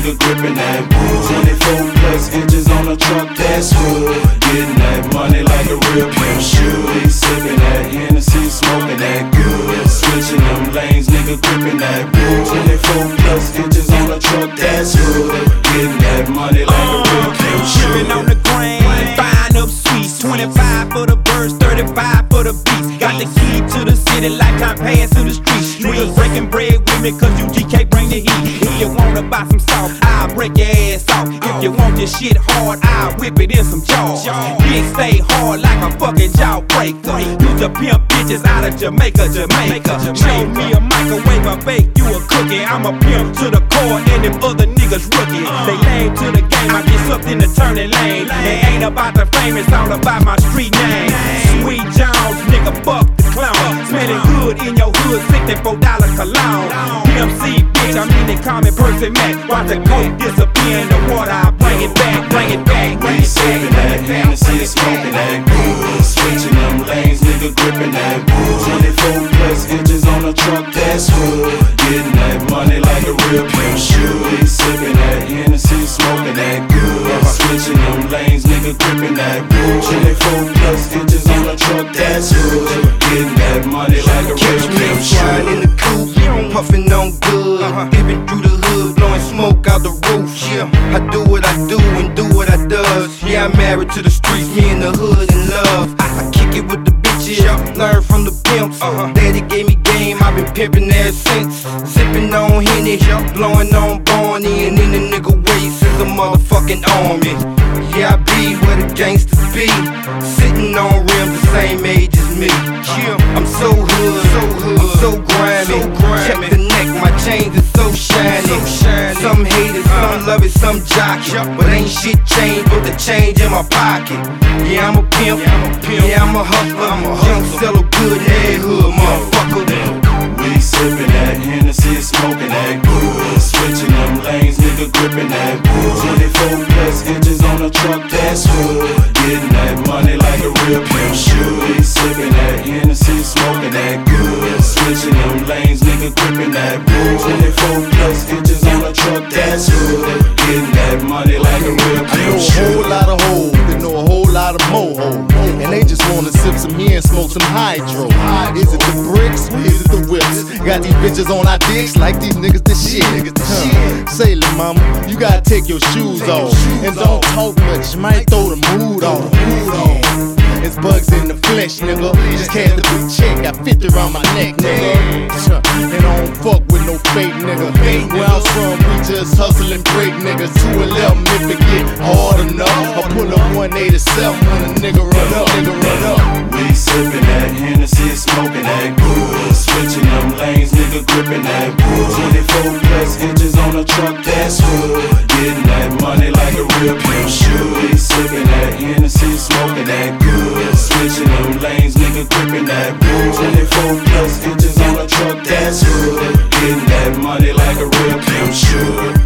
nigga gripping that wood. 24 plus inches on a truck, that's wood. Getting that money like a real pimp should. Sipping that Hennessy, smoking that good. Switching them lanes, nigga gripping that wood. 24 plus inches on a truck, that's wood. Getting that money like a real pimp should. Shipping on the grain, buying up sweets. 25 for the birds, 35 for the beats. Got the key to the city, lifetime pass to the streets. Niggas breaking bread with me, cause UGK bring the heat. If you wanna buy some salt, I'll break your ass off. If you want this shit hard, I'll whip it in some jaws. Big stay hard like a fucking jawbreaker. Use to pimp bitches out of Jamaica. Show me a microwave, I bake you a cookie. I'm a pimp to the core, and them other niggas rookies. They lame to the game, I get sucked in the turning lane. It ain't about the fame, it's all about my street name. Sweet Jones, nigga, fuck the clown. Smelling good in your hood, $64 cologne. PMC, bitch, I mean they call me Percy Mac. Watch the coke disappear in the water, I bring it back, bring it back. We sipping that Hennessy, smoking that good. Switching them lanes, nigga gripping that wood. 24 plus inches on a truck, that's wood. Getting that money like a real pimp should. Sipping that Hennessy, smoking that good. Switching them lanes, nigga gripping that wood. 24 plus inches on a truck, that's wood. Getting that money like a real pimp should. In the coupe, puffin' on good. Dipping through the hood, blowing smoke out the roof. Yeah, I do what I do and do what I does. Yeah, I'm married to the streets, me and the hood in love. I kick it with the bitches, learn from the pimps. Daddy gave me game, I've been pimpin' ever since. Sippin' on Henny, blowing on Barney, and in the nigga waist is a motherfucking army. Yeah, I be where the gangsters be, sitting on rims the same age as me. Yeah, I'm so hood, I'm so grimy. Check the neck, my chains is so shiny. Some hate it, some love it, some jock it, but ain't shit changed but the change in my pocket. Yeah, I'm a pimp, yeah, I'm a hustler. Young seller, good head hood, motherfucker. We sipping that Hennessy, smoking that good. Switching them lanes, nigga gripping that wood. 24 plus inches on a truck, that's wood. Getting that money like a real pimp should. Sipping that Hennessy, smoking that good. Switching them lanes, nigga gripping that wood. 24 plus inches on a truck, that's wood. Getting that money like a real pimp should. I know a whole lot of hoes, they know a whole lot of moho, and they just wanna sip some here and smoke some hydro. Is it the bricks? Is it the whips? Got these bitches on our dicks like these niggas the shit. Say, lil' mama, you gotta take your shoes off and don't talk much, might throw the mood off. It's bugs in the flesh, nigga. Just cashed a big check, got 50 around my neck, nigga. And I don't fuck with no fake nigga. Where I'm from, we just hustle and break niggas. 211 if it get hard enough. I pull up 187 when a nigga run up. We sipping that Hennessy, smoking that good. Switching them lanes, nigga gripping that wood. 24 plus inches on a truck, that's wood. Getting that money like a real pimp should. Sipping that Hennessy, smoking that good. Switching them lanes, nigga gripping that wood. 24 plus inches on a truck, that's wood. Getting that money like a real pimp should.